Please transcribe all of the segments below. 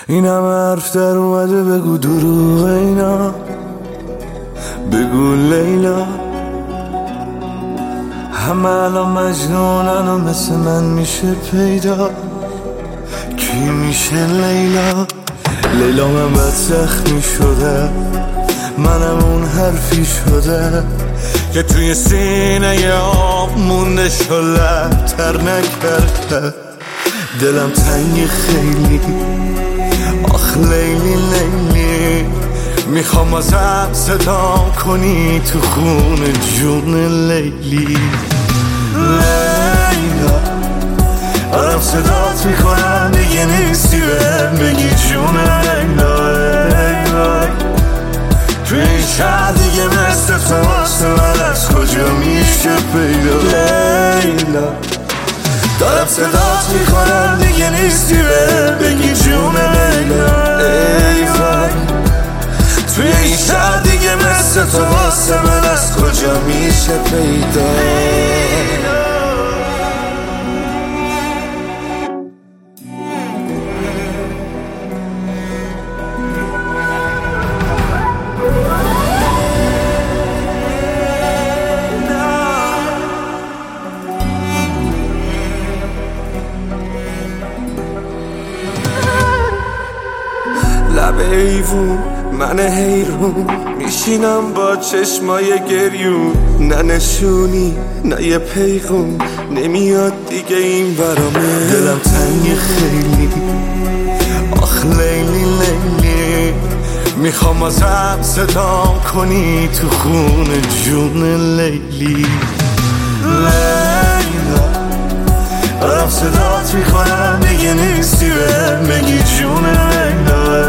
این همه حرف در اومده بگو دروغ اینا، بگو لیلا. همه الان مجنونن و مثل من میشه پیدا، کی میشه لیلا؟ لیلا من بد زخمی شده، منم اون حرفی شده که توی سینه آب مونده شلتر نکرده. دلم تنگ خیلی، آخ لیلی لیلی، میخوام ازت صدا کنی تو خون جون لیلی. لیلا دارم صدات میکنم دیگه نیستی، بهم بگی جون لیلا. لیلا توی این شهر دیگه مثل تو واسه من از کجا میشه پیدا؟ لیلا دارم صدات میکنم دیگه نیستی، بهم بگی جون لیلا. ای وای توی این شهر دیگه مثل تو واسه من از کجا میشه پیدا؟ لب ایوون من حیرون میشینم با چشمای گریون، نه نشونی نه یه پیغون نمیاد دیگه این برامه. دلم تنگ خیلی، آخ لیلی لیلی، میخوام ازم صدا کنی تو خون جون لیلی. لیلا دارم صدات میکنم دیگه نیستی، بهم بگی جون لیلا.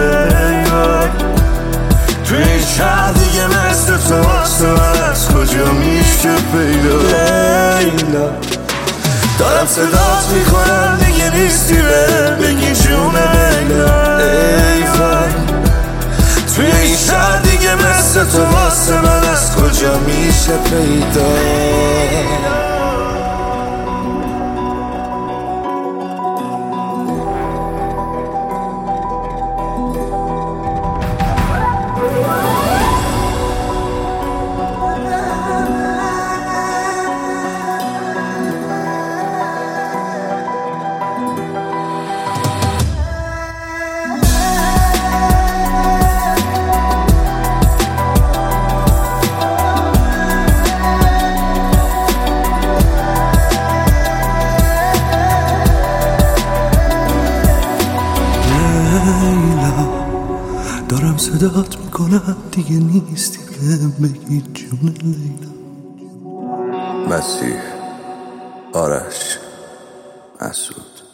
توی این شهر دیگه مثل تو واسه من از کجا میشه پیدا؟ لیلا دارم صدات میکنم دیگه نیستی، بهم بگی جون لیلا. ای وای توی این شهر دیگه مثل تو واسه من از کجا میشه پیدا؟ دارم صدات میکنم دیگه نیستی، بهم بگی جون لیلا. مسیح، آرش، مسعود.